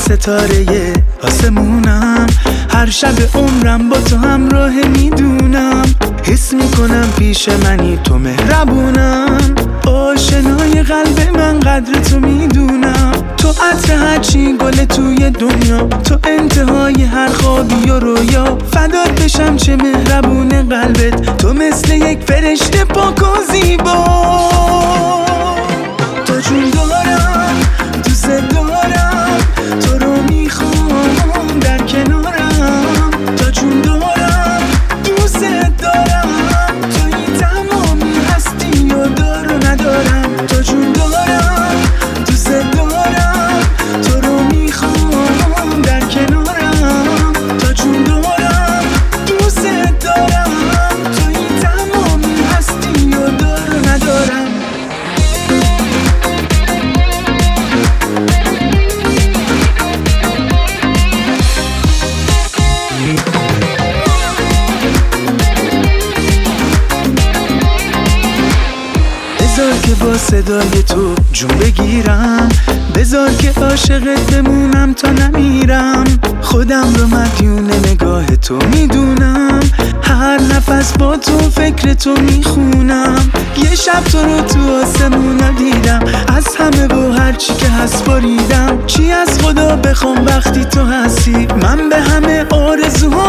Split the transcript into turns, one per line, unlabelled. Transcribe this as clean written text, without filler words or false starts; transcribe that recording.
ستاره آسمونم، هر شب عمرم با تو همراه میدونم. حس میکنم پیش منی تو مهربونم، آشنای قلب من قدر تو میدونم. تو عطر هرچی گل توی دنیا، تو انتهای هر خوابی و رویا. فدات بشم چه مهربونه قلبت، تو مثل یک فرشته پاک و زیبا. تو جون دارم دوست دارم، تو رو میخوام در کنارم. تو جون دارم دوست دارم، توی تمامی هستی و دار و ندارم. تو جون دارم دوست دارم، تو رو میخوام در کنارم. تو جون دارم دوست دارم، توی تمامی هستی و دار و ندارم. بذار که با صدای تو جون بگیرم، بذار که عاشقت بمونم تا نمیرم. خودم رو مدیون نگاه تو میدونم، هر نفس با تو فکر تو میخونم. یه شب تو رو تو آسمونا دیدم، از همه و هرچی که هست باریدم. چی از خدا بخوام وقتی تو هستی، من به همه آرزوها